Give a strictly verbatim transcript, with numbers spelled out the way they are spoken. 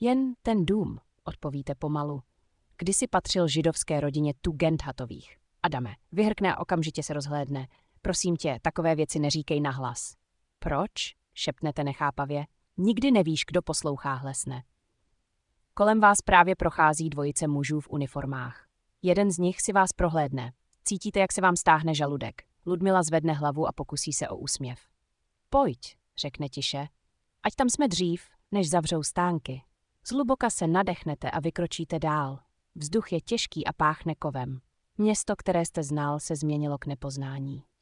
Jen ten dům, odpovíte pomalu. Kdysi patřil židovské rodině Tugendhatových. Adame, vyhrkne a okamžitě se rozhlédne. Prosím tě, takové věci neříkej nahlas. Proč? Šepnete nechápavě. Nikdy nevíš, kdo poslouchá, hlesne. Kolem vás právě prochází dvojice mužů v uniformách. Jeden z nich si vás prohlédne. Cítíte, jak se vám stáhne žaludek. Ludmila zvedne hlavu a pokusí se o úsměv. Pojď, řekne tiše. Ať tam jsme dřív, než zavřou stánky. Zhluboka se nadechnete a vykročíte dál. Vzduch je těžký a páchne kovem. Město, které jste znal, se změnilo k nepoznání.